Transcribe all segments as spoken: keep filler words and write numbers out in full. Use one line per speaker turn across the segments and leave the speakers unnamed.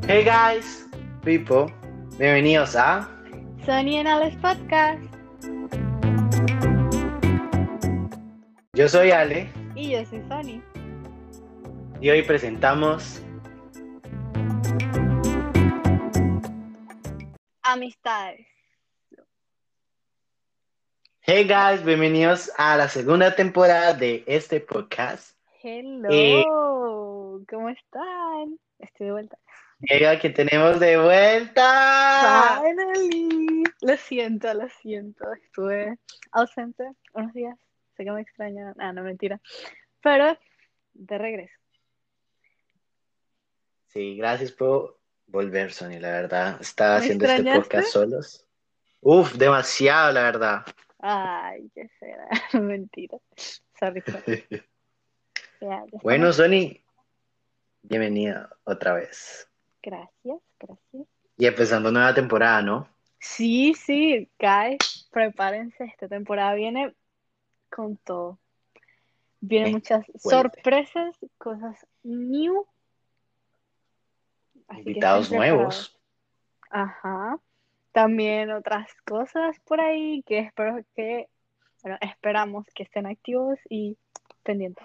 Hey guys, people, bienvenidos a
Sonny and Alex Podcast.
Yo soy Ale
Y yo soy Sonny.
y hoy presentamos
Amistades.
Hey guys, bienvenidos a la segunda temporada de este podcast.
Hello.
Eh,
¿Cómo están? Estoy de vuelta.
Llega que tenemos de vuelta.
Finally. Lo siento, lo siento. Estuve ausente unos días. Sé que me extrañan. Ah, no, mentira. Pero de regreso.
Sí, gracias por volver, Sony, la verdad. Estaba
¿Me
haciendo este
extrañaste?
podcast solos. Uf, demasiado, la verdad.
Ay, qué será. Mentira. Sorry, sorry. Ya, ya
Bueno,
estamos.
Sony, bienvenida otra vez.
Gracias, gracias.
Y empezando nueva temporada, ¿no?
Sí, sí, guys, prepárense, esta temporada viene con todo. Vienen
Eh,
muchas
Vuelve.
sorpresas, cosas new, así que estén
Invitados
preparados.
nuevos.
Ajá. También otras cosas por ahí que espero que, bueno, esperamos que estén activos y pendientes.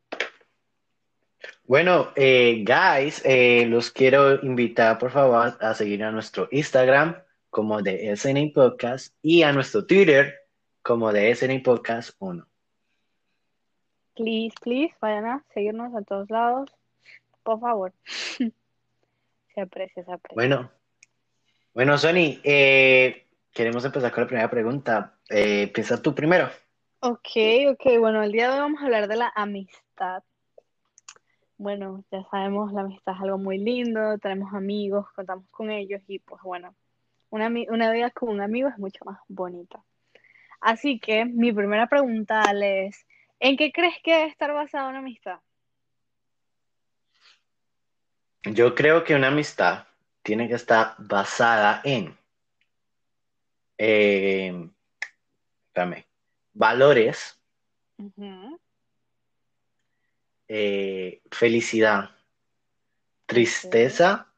Bueno, eh, guys, eh, los quiero invitar por favor a seguir a nuestro Instagram como de S N Podcast y a nuestro Twitter como de S N Podcast uno.
Please, please, vayan a seguirnos a todos lados, por favor. Se aprecia, se aprecia.
Bueno, bueno, Sony, eh, queremos empezar con la primera pregunta. Eh, piensa tú primero.
Ok, ok, bueno, el día de hoy vamos a hablar de la amistad. Bueno, ya sabemos, la amistad es algo muy lindo, tenemos amigos, contamos con ellos y pues bueno, una, una vida con un amigo es mucho más bonita. Así que mi primera pregunta, Ale, es, ¿en qué crees que debe estar basada una amistad?
Yo creo que una amistad tiene que estar basada en, eh, espérame, valores,
Ujú,
eh, felicidad,
ok,
tristeza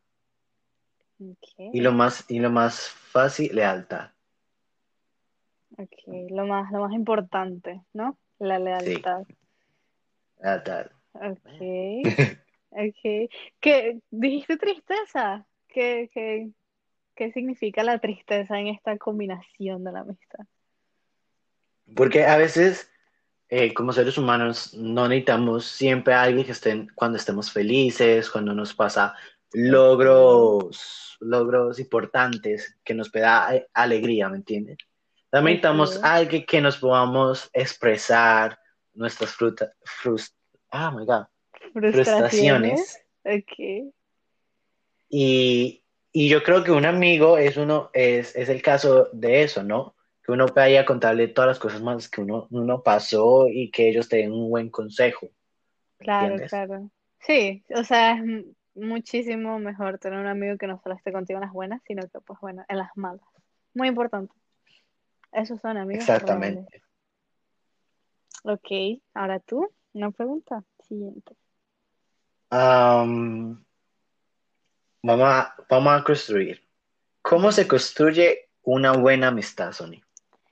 y lo
ok,
más, y lo más fácil, lealtad.
ok, lo más, lo más importante, ¿no? La
Sí,
lealtad.
lealtad.
Ok, ok. ¿Qué, dijiste tristeza? ¿Qué, qué, qué significa la tristeza en esta combinación de la amistad?
Porque a veces, eh, como seres humanos, no necesitamos siempre a alguien que estén cuando estemos felices, cuando nos pasa
Ok,
logros, logros importantes que nos da eh, alegría, ¿me entiendes? También necesitamos
ok.
a alguien que nos podamos expresar nuestras frutas, frus- ah, my God,
Frustraciones.
frustraciones.
Ok.
Y, y yo creo que un amigo es uno, es, es el caso de eso, ¿no? Que uno vaya a contarle todas las cosas malas que uno, uno pasó y que ellos te den un buen consejo, ¿me
Claro,
entiendes?
claro. Sí, o sea, es m- muchísimo mejor tener un amigo que no solo esté contigo en las buenas, sino que, pues bueno, en las malas. Muy importante. Esos son amigos reales.
Exactamente.
Ok, ahora tú, una pregunta. Siguiente.
Am, vamos a, vamos a construir. ¿Cómo se
Ujú.
construye una buena amistad, Sony?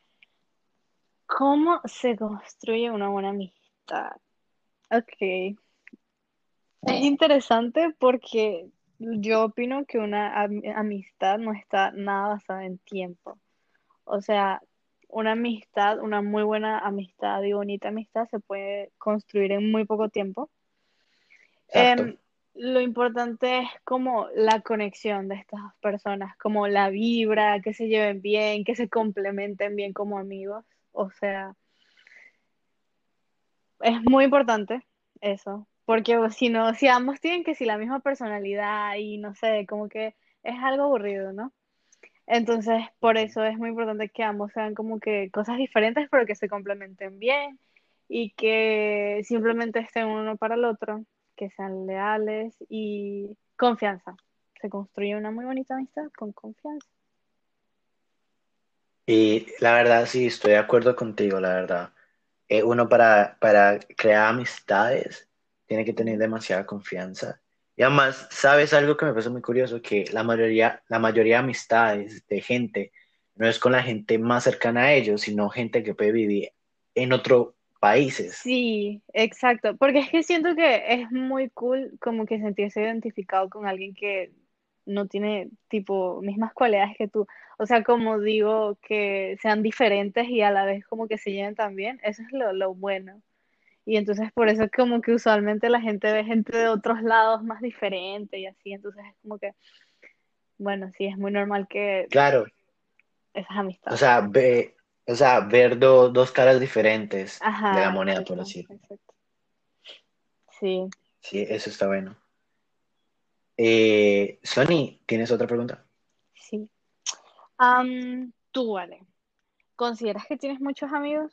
¿Cómo se construye una buena amistad? Ok. Es interesante porque yo opino que una am- amistad no está nada basada en tiempo. O sea, una amistad, una muy buena amistad y bonita amistad se puede construir en muy poco tiempo.
Exacto.
Em, lo importante es como la conexión de estas dos personas, como la vibra, que se lleven bien, que se complementen bien como amigos. O sea, es muy importante eso, porque si no, si ambos tienen que si la misma personalidad y no sé, como que es algo aburrido, ¿no? Entonces, por
Ujú.
eso es muy importante que ambos sean como que cosas diferentes, pero que se complementen bien y que simplemente estén uno para el otro, que sean leales y confianza. Se construye una muy bonita amistad con confianza.
Y la verdad, sí, estoy de acuerdo contigo, la verdad. Eh, uno para, para crear amistades tiene que tener
Ujú.
demasiada confianza Y además, ¿sabes algo que me parece muy curioso? Que la mayoría, la mayoría de amistades de gente no es con la gente más cercana a ellos, sino gente que puede vivir en otros países.
Sí, exacto, porque es que siento que es muy cool como que sentirse identificado con alguien que no tiene tipo mismas cualidades que tú. O sea, como digo, que sean diferentes y a la vez como que se lleven tan bien, eso es lo, lo bueno. Y entonces por eso es como que usualmente la gente ve gente de otros lados más diferente y así, entonces es como que, bueno, sí, es muy normal que
Claro,
esas
o
amistades.
sea, ve, o sea, ver do- dos caras diferentes de la
Ajá,
moneda, por
exacto,
decir.
exacto. Sí,
Sí, eso está bueno. Eh, Sony, ¿tienes otra pregunta?
sí. Am, tú, vale. ¿Consideras que tienes muchos amigos?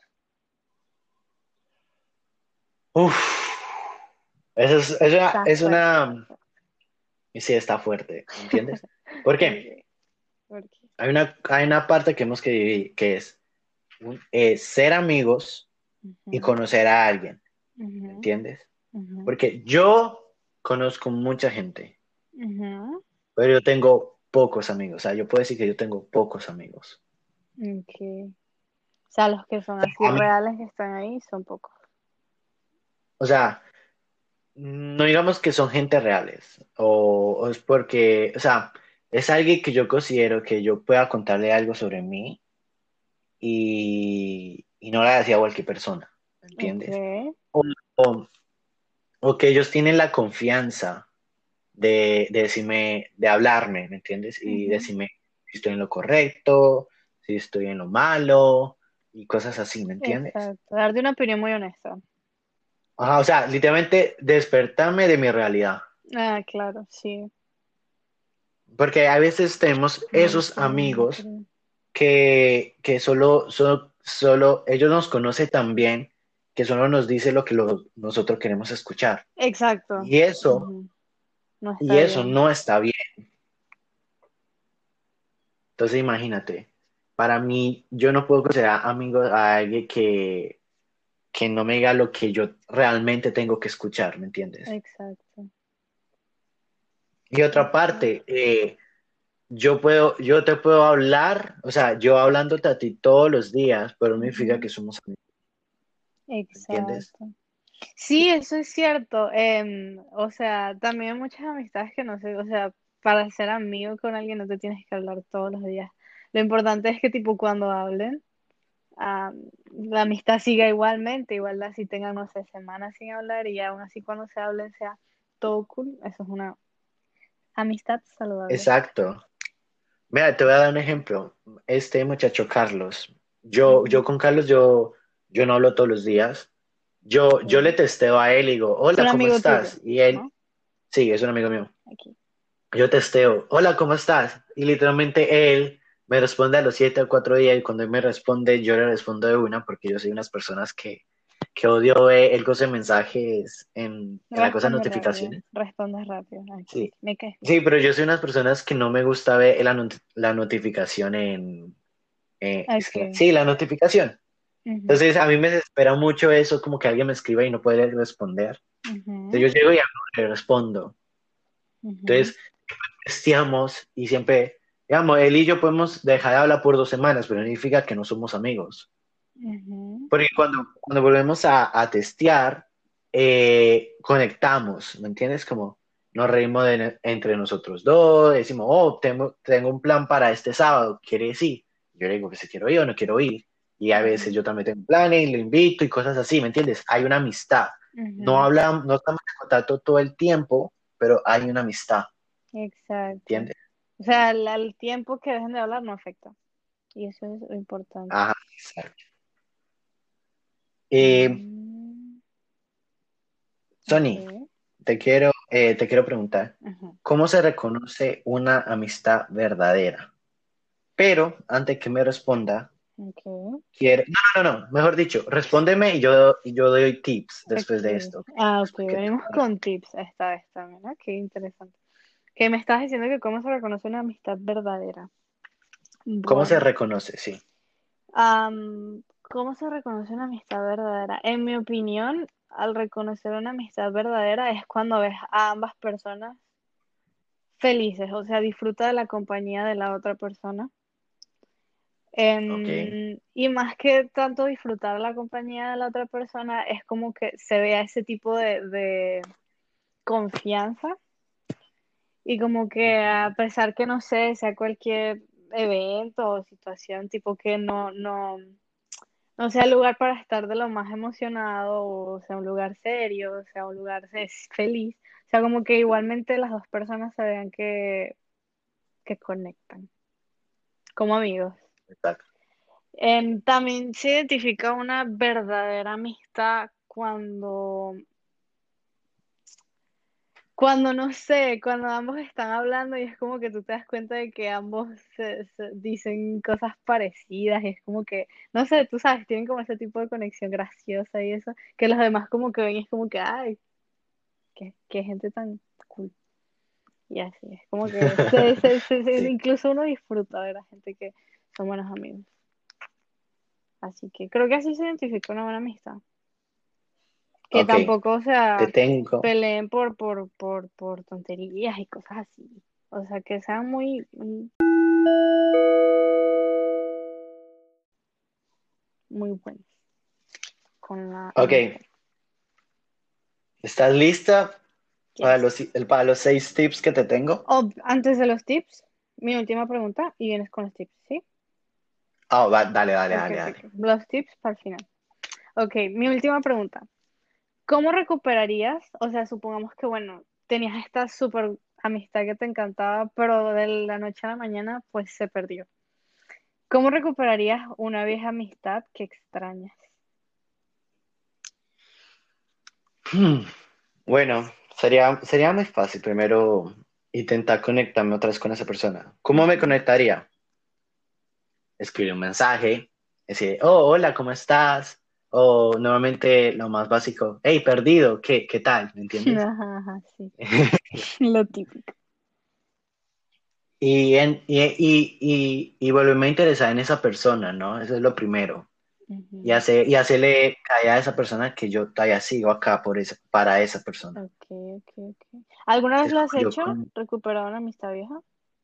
Uf, eso es, es una,
Está
es
fuerte, está
una,
fuerte.
sí, está fuerte, ¿me entiendes? ¿Por qué?
Ok, ¿por qué?
Hay una, hay una parte que hemos que dividir, que es un- eh, ser amigos y
Ujú,
conocer a alguien, ¿me
ujú,
entiendes?
ujú,
Porque yo conozco mucha gente,
ujú.
pero yo tengo pocos amigos, o sea, yo puedo decir que yo tengo pocos amigos.
Ok. O sea, los que son así
A mí,
reales que están ahí son pocos.
o sea, no digamos que son gente reales, o, o es porque, o sea, es alguien que yo considero que yo pueda contarle algo sobre mí y, y no la decía a cualquier persona, ¿me
Ok.
entiendes? O, o- o que ellos tienen la confianza de, de decirme, de hablarme, ¿me entiendes? Y
Ujú.
decirme si estoy en lo correcto, si estoy en lo malo y cosas así, ¿me entiendes?
Exacto. Darte una opinión muy honesta.
Ajá, o sea, literalmente despertarme de mi realidad.
Ah, claro, sí.
Porque a veces tenemos esos amigos
Entiendo.
que, que solo, solo, solo ellos nos conocen tan bien que solo nos dice lo que lo- nosotros queremos escuchar.
Exacto.
Y eso,
Ujú. No
y
está
eso
bien.
no está bien. Entonces imagínate, para mí yo no puedo considerar amigo a alguien que, que no me diga lo que yo realmente tengo que escuchar, ¿me entiendes?
Exacto.
Y otra parte,
Exacto.
eh, yo puedo, yo te puedo hablar, o sea, yo hablándote a ti todos los días, pero no significa
Ujú.
que somos amigos, ¿me entiendes?
Exacto. Sí, eso es cierto. Em, o sea, también hay muchas amistades que no sé, o sea, para ser amigo con alguien no te tienes que hablar todos los días. Lo importante es que tipo cuando hablen, am, la amistad siga igualmente, igual así tengan, no sé, semanas sin hablar y aún así cuando se hablen sea todo cool. Eso es una amistad saludable.
Exacto. Mira, te voy a dar un ejemplo. Este muchacho Carlos, yo, yo
Ujú.
con Carlos, yo, yo no hablo todos los días. Yo, yo le
Ok.
testeo a él y digo,
Es un
hola, ¿cómo
amigo tuyo,
estás? Y él,
¿no?
sí, es un amigo mío.
Aquí.
Yo testeo, hola, ¿cómo estás? Y literalmente él me responde a los siete o cuatro días y cuando él me responde, yo le respondo de una porque yo soy unas personas que, que odio ver el goce de mensajes en, en la cosa de
Responde rápido,
notificaciones.
responde rápido. Aquí.
Sí,
Me caes bien.
sí, pero yo soy unas personas que no me gusta ver la, not- la notificación en... eh, es que,
Ok.
sí, la notificación.
Ujú,
Entonces a mí me desespera mucho eso, como que alguien me escriba y no puede responder.
ujú,
Entonces yo llego y hablo, le respondo.
ujú,
Entonces testeamos y siempre, digamos, él y yo podemos dejar de hablar por dos semanas, pero no significa que no somos amigos.
ujú.
Porque cuando, cuando volvemos a, a testear, eh, conectamos, ¿me entiendes? Como nos reímos de- entre nosotros dos, decimos, oh, tengo, tengo un plan para este sábado, ¿quieres ir? Yo le digo que si quiero ir o no quiero ir. Y a veces
Ujú,
yo también tengo planes y lo invito y cosas así, ¿me entiendes? Hay una amistad. No
ujú,
hablamos, no estamos en contacto todo el tiempo, pero hay una amistad,
exacto.
¿entiendes?
O sea, al, al tiempo que dejen de hablar no afecta. Y eso es lo importante.
Ajá, exacto. Eh,
Mm,
Sony,
ok.
te quiero, eh, te quiero preguntar,
Ujú,
¿cómo se reconoce una amistad verdadera? Pero antes que me responda,
ok.
quiere... No, no, no, no, mejor dicho, respóndeme y yo, y yo doy tips después de
Ok.
esto. ¿Ok?
Ah, ok.
Después que te-
Venimos con tips esta vez también, ¿no? Qué interesante. Que me estás diciendo que cómo se reconoce una amistad verdadera.
¿Cómo se
Bueno.
reconoce? Sí.
Am, ¿cómo se reconoce una amistad verdadera? En mi opinión, al reconocer una amistad verdadera es cuando ves a ambas personas felices, o sea, disfruta de la compañía de la otra persona.
Ok,
Em, y más que tanto disfrutar la compañía de la otra persona, es como que se vea ese tipo de, de confianza y como que a
ujú,
pesar que no sé, sea cualquier evento o situación, tipo que no, no, no sea el lugar para estar de lo más emocionado, o sea un lugar serio, o sea un lugar fe- feliz, o sea como que igualmente las dos personas se vean que, que conectan como amigos.
exacto.
Em, también se identifica una verdadera amistad cuando, cuando no sé, cuando ambos están hablando y es como que tú te das cuenta de que ambos se- se dicen cosas parecidas y es como que, no sé, tú sabes, tienen como ese tipo de conexión graciosa y eso, que los demás como que ven y es como que, ay, qué, qué gente tan cool. Y así, es como que se, se, se- se-
Sí,
incluso uno disfruta de la gente que son buenos amigos. Así que creo que así se identifica una buena amistad. Que
ok,
tampoco, o
te
sea,
tengo.
peleen por, por, por, por tonterías y cosas así. O sea, que sean muy, muy, muy buenos con la
Ok,
amistad.
¿estás lista para
Yes.
los, el- para los seis tips que te tengo?
Oh, antes de los tips, mi última pregunta y vienes con los tips, ¿sí?
Ah, va, dale, dale,
Ok,
dale,
ok,
dale.
ok. Los tips para el final. Ok, mi última pregunta. ¿Cómo recuperarías? O sea, supongamos que, bueno, tenías esta súper amistad que te encantaba, pero de la noche a la mañana, pues se perdió. ¿Cómo recuperarías una vieja amistad que extrañas?
Hmm, Bueno, sería, sería muy fácil primero intentar conectarme otra vez con esa persona. ¿Cómo me
Ujú.
conectaría? Escribir un mensaje, decir, oh, hola, ¿cómo estás? O nuevamente lo más básico, hey, perdido, ¿qué, qué tal? ¿Me entiendes?
Ajá, ajá, sí. Lo típico.
Y, en, y, y, y, y volverme a interesar en esa persona, ¿no? Eso es lo primero. Y,
Ujú.
hacer, y hacerle caer a esa persona que yo todavía sigo acá por esa, para esa persona.
Ok, ok, ok. ¿Alguna vez
Es
lo
como
has
yo
hecho?
con...
¿Recuperar una amistad vieja?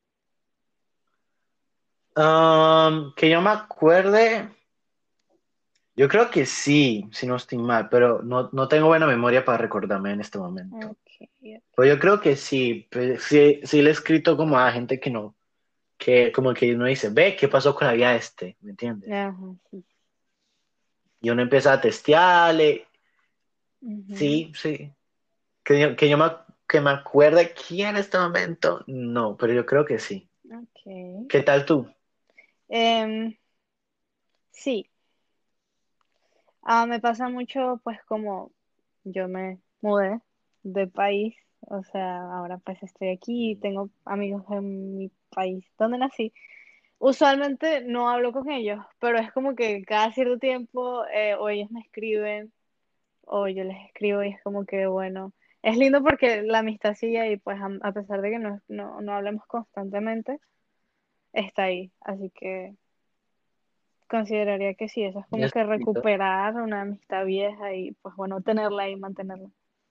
Um, que yo me acuerde, yo creo que sí, si no estoy mal, pero no, no tengo buena memoria para recordarme en este momento.
Ok, ok.
Pues yo creo que sí, pues sí, sí le he escrito como a gente que no, que como que uno dice, ve, ¿qué pasó con la vida de este? ¿Me entiendes?
Ajá, sí.
Y uno empieza a testearle,
Ujú.
sí, sí. Que yo, que yo me, que me acuerde aquí en este momento, no, pero yo creo que sí.
Ok.
¿Qué tal tú?
Em, sí. Ah, me pasa mucho, pues como yo me mudé de país, o sea, ahora pues estoy aquí y tengo amigos en mi país donde nací. Usualmente no hablo con ellos, pero es como que cada cierto tiempo eh, o ellos me escriben o yo les escribo y es como que, bueno, es lindo porque la amistad sigue ahí, pues a, a pesar de que no, no, no hablemos constantemente, está ahí. Así que consideraría que sí, eso es como
Yo
que
siento-
recuperar una amistad vieja y pues bueno, tenerla ahí, mantenerla.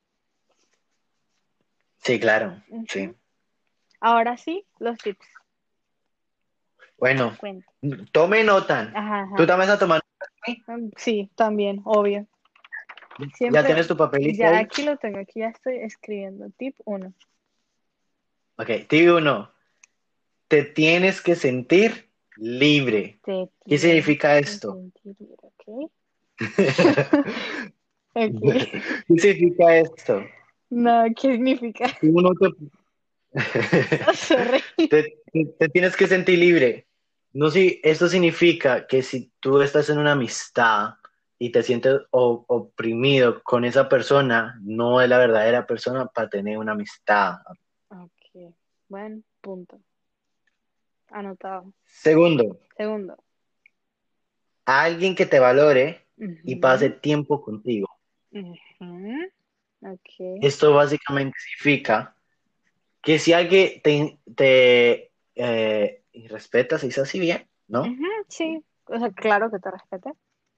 Sí, claro, sí.
Ujú. Ahora sí, los tips.
Bueno,
Cuenta.
tome nota.
Ajá,
¿Tú
ajá.
también estás tomando?
Mm, sí, también, obvio.
¿Ya tienes
Siempre,
tu papelito
ya
ahí?
aquí lo tengo, aquí ya estoy escribiendo. Tip uno.
Ok, tip uno. Te tienes que sentir libre.
Te
¿Qué
tienes
significa
que
esto?
sentir libre, ¿ok?
¿Qué
Ok.
significa esto?
No, ¿qué significa?
Tú no te,
Sorry.
te, te- te tienes que sentir libre. No, si esto significa que si tú estás en una amistad y te sientes o- oprimido con esa persona, no es la verdadera persona para tener una amistad.
Ok, buen punto. Anotado.
Segundo,
Segundo.
alguien que te valore y pase
Ujú,
tiempo contigo.
ujú, ok.
Esto básicamente significa que si alguien te, te eh, respeta, se dice así bien, ¿no?
Ujú, sí, o sea, claro que te respete.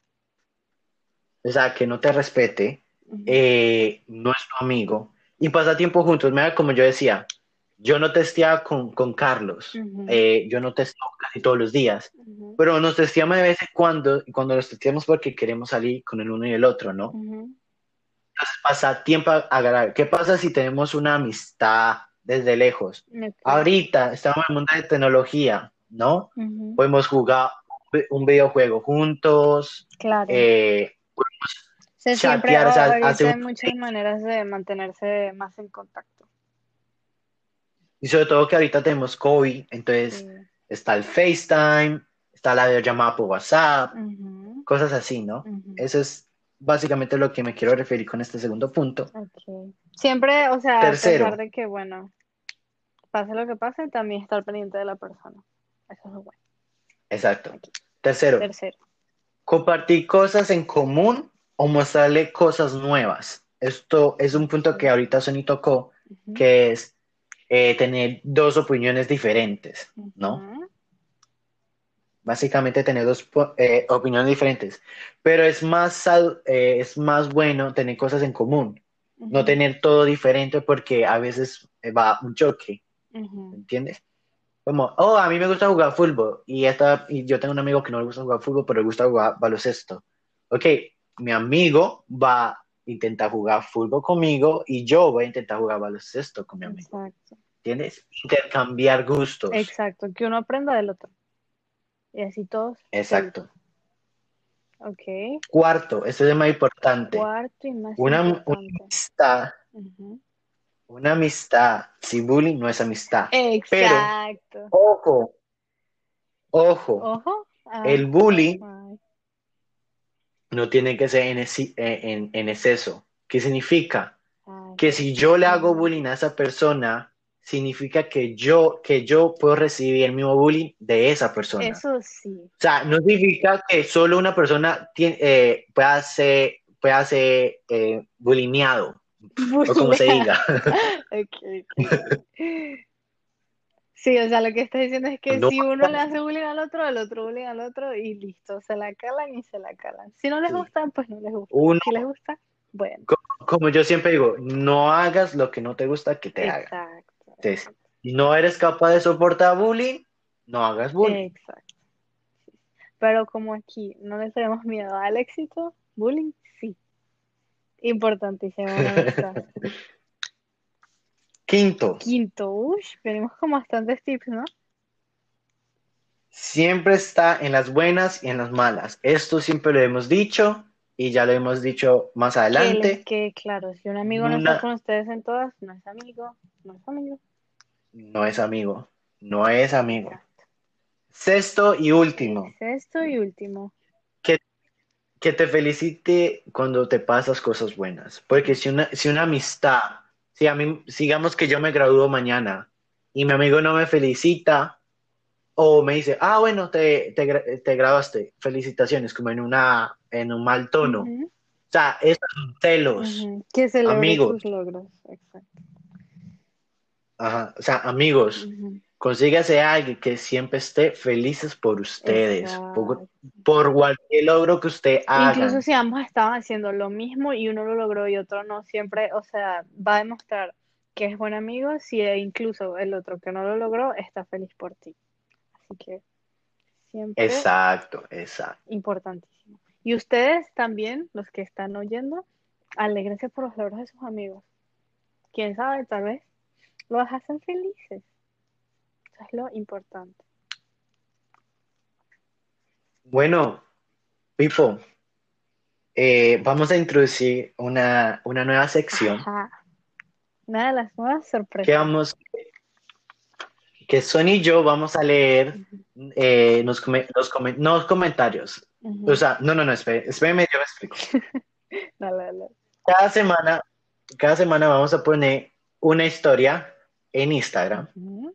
O sea, que no te respete,
Ujú,
eh, no es tu amigo, y pasa tiempo juntos. Mira, como yo decía, Yo no testeaba con, con Carlos,
Ujú,
eh, yo no testeo casi todos los días,
ujú,
pero nos testeamos de vez en cuando, y cuando los testeamos porque queremos salir con el uno y el otro, ¿no?
ujú.
Pasa tiempo agradable. ¿Qué pasa si tenemos una amistad desde lejos?
Ok.
Ahorita estamos en el mundo de tecnología, ¿no?
Ujú.
Podemos jugar un videojuego juntos,
Claro.
eh,
Se siempre,
chatear
a-
hace
ahorita
un...
hay muchas maneras de mantenerse más en contacto.
Y sobre todo que ahorita tenemos COVID, entonces
Sí.
está el FaceTime, está la videollamada por WhatsApp,
Ujú,
cosas así, ¿no?
ujú.
Eso es básicamente lo que me quiero referir con este segundo punto.
Okay. Siempre, o sea, a pesar
Tercero,
de que, bueno, pase lo que pase, también estar pendiente de la persona. Eso es lo bueno.
exacto.
Aquí.
Tercero,
Tercero.
compartir cosas en común o mostrarle cosas nuevas. Esto es un punto que
Okay.
ahorita Sony tocó,
Ujú,
que es eh, tener dos opiniones diferentes, ¿no?
ujú,
Básicamente tener dos po- eh, opiniones diferentes. Pero es más, sal- eh, es más bueno tener cosas en común, no
ujú,
tener todo diferente porque a veces eh, va un choque,
ujú.
¿entiendes? Como, oh, a mí me gusta jugar fútbol y, esta, y yo tengo un amigo que no le gusta jugar fútbol, pero le gusta jugar baloncesto. Ok, mi amigo va a intentar jugar fútbol conmigo y yo voy a intentar jugar baloncesto con mi amigo.
Exacto.
¿Entiendes? Intercambiar gustos.
Exacto. Que uno aprenda del otro. Y así todos felices.
Exacto.
Ok.
Cuarto, esto es más importante.
Cuarto y más
Una, una
importante.
amistad,
Ujú.
una amistad sin bullying no es amistad. Pero,
Exacto.
ojo, ojo,
Ojo. Ah,
el bullying
ay,
no tiene que ser en, esi- en, en exceso. ¿Qué significa?
ay.
Que si yo le hago
Ujú.
bullying a esa persona, significa que yo, que yo puedo recibir el mismo bullying de esa persona.
Eso sí.
O sea, no significa que solo una persona tiene, eh, pueda ser, pueda ser eh, bullyingado, o como se
Bulea.
diga.
Okay, okay. Sí, o sea, lo que estás diciendo es que
No,
si uno le hace bullying al otro, el otro bullying al otro y listo, se la calan y se la calan. Si no les
sí.
gusta, pues no les gusta.
Uno,
Si les gusta, bueno.
co- como yo siempre digo, no hagas lo que no te gusta que te hagan.
Exacto,
Entonces, si no eres capaz de soportar bullying, no hagas bullying.
exacto. Pero como aquí no le tenemos miedo al éxito, bullying sí. Importantísimo una amistad.
Quinto,
Quinto, ush, venimos con bastantes tips, ¿no?
siempre está en las buenas y en las malas. Esto siempre lo hemos dicho y ya lo hemos dicho más
Que les
adelante.
quede claro, si un amigo no está
Una
con ustedes en todas, no es amigo, no es amigo.
no es amigo, no es amigo.
Exacto.
Sexto y último,
Es esto y último.
que, que te felicite cuando te pasas cosas buenas. Porque si una, si una amistad, si a mí, sigamos que yo me gradúo mañana y mi amigo no me felicita o me dice, ah, bueno, te, te, gra- te graduaste, felicitaciones, como en, una, en un mal tono. O
Ujú,
sea, esos son celos,
ujú. Que celebre
amigos,
sus logros. Exacto.
ajá, o sea, amigos,
Ujú.
consígase a alguien que siempre esté felices por ustedes, por,
Exacto.
por cualquier logro que usted
Incluso
hagan.
si ambos estaban haciendo lo mismo y uno lo logró y otro no, siempre, o sea, va a demostrar que es buen amigo si e incluso el otro que no lo logró está feliz por ti. Así que siempre
Exacto, exacto.
importantísimo. Y ustedes también, los que están oyendo, alégrense por los logros de sus amigos. Quién sabe, tal vez los hacen felices. Eso es lo importante.
Bueno, Pipo, eh, vamos a introducir una, una nueva sección
Ajá. Una de las nuevas
que
sorpresas.
vamos, que Sony y yo vamos a leer
Ujú,
eh, los, come- los, come- no, los comentarios. O
ujú.
sea, no, no, no, espere, espéreme, yo me explico.
Dale, dale.
Cada semana, cada semana vamos a poner una historia en Instagram
Ujú.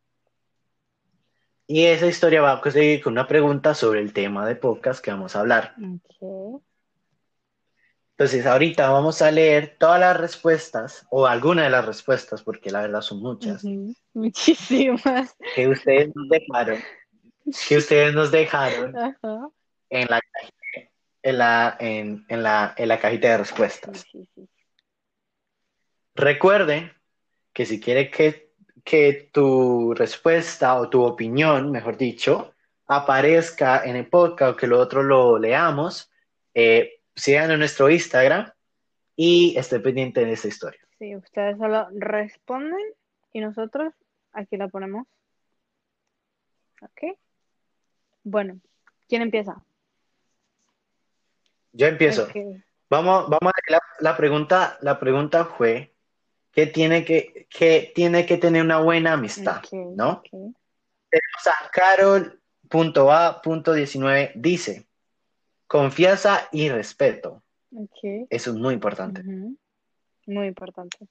y esa historia va a seguir con una pregunta sobre el tema de podcast que vamos a hablar.
Ok.
Entonces, ahorita vamos a leer todas las respuestas o alguna de las respuestas, porque la verdad son muchas,
Ujú. Muchísimas.
que ustedes nos dejaron, que ustedes nos dejaron
Ajá.
en la, en la, en, en la, en la cajita de
Sí,
respuestas.
sí, sí.
Recuerden que si quiere que, que tu respuesta o tu opinión, mejor dicho, aparezca en el podcast o que lo otro lo leamos, eh, sigan en nuestro Instagram y esté pendiente de esta historia.
Sí, ustedes solo responden y nosotros aquí la ponemos. ¿Ok? Bueno, ¿quién empieza?
Yo empiezo.
Ok,
Vamos, vamos a la, la pregunta, la pregunta fue, ¿qué tiene que, qué tiene que tener una buena amistad?
ok,
¿No?
ok,
O sea, Carol punto A punto diecinueve dice, confianza y respeto.
ok.
Eso es muy importante.
Ujú, muy importante.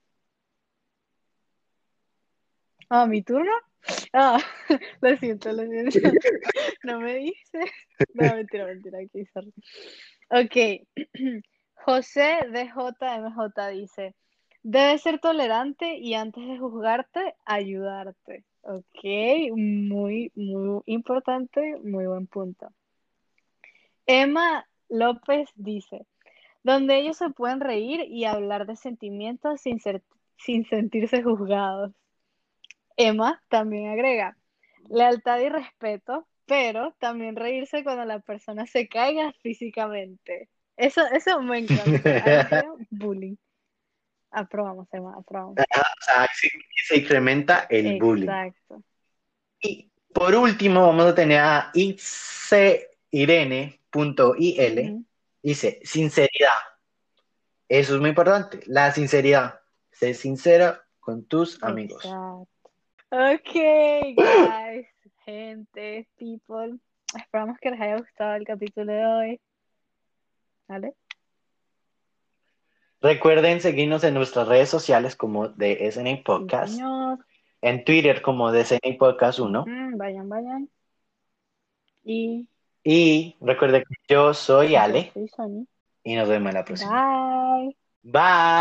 Ah, ¿mi turno? Ah, lo siento, lo siento. No me dice. No, mentira, mentira, aquí, sorry. Ok. José D J M J dice, debes ser tolerante y antes de juzgarte, ayudarte. Ok, muy, muy importante, muy buen punto. Emma López dice, donde ellos se pueden reír y hablar de sentimientos sin ser, sin sentirse juzgados. Emma también agrega, lealtad y respeto, pero también reírse cuando la persona se caiga físicamente. Eso, eso me encanta. Ahí sería bullying. Aprobamos, Emma, aprobamos.
O sea, se, se incrementa el bullying.
Exacto.
Y por último, vamos a tener a itseirene punto il.
Ujú.
Dice, sinceridad. Eso es muy importante. La sinceridad. Sé sincera con tus amigos.
Exacto. Ok, guys, gente, people. Esperamos que les haya gustado el capítulo de hoy. ¿Vale?
Recuerden seguirnos en nuestras redes sociales como de S N A
Sí,
Podcast,
señor.
en Twitter como de S N A Podcast uno.
Ujú, vayan, vayan. Y
Y recuerden que yo soy
yo
Ale
soy Sony.
y nos vemos en la próxima.
Bye.
Bye.